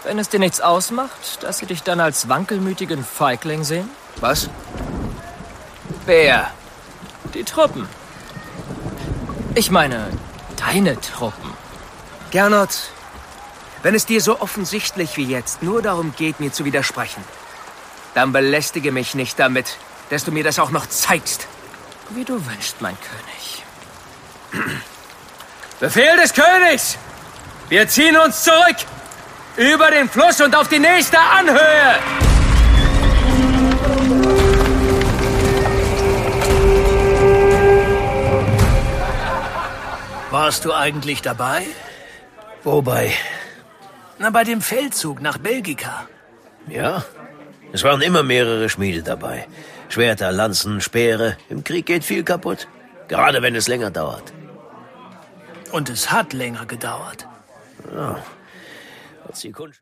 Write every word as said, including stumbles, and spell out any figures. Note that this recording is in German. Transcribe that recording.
Wenn es dir nichts ausmacht, dass sie dich dann als wankelmütigen Feigling sehen? Was? Wer? Die Truppen. Ich meine, deine Truppen. Gernot, wenn es dir so offensichtlich wie jetzt nur darum geht, mir zu widersprechen, dann belästige mich nicht damit, dass du mir das auch noch zeigst. Wie du wünschst, mein König. Befehl des Königs! Wir ziehen uns zurück! Über den Fluss und auf die nächste Anhöhe! Warst du eigentlich dabei? Wobei? Na, bei dem Feldzug nach Belgica. Ja, es waren immer mehrere Schmiede dabei. Schwerter, Lanzen, Speere. Im Krieg geht viel kaputt. Gerade wenn es länger dauert. Und es hat länger gedauert. Ja. Als die Kunst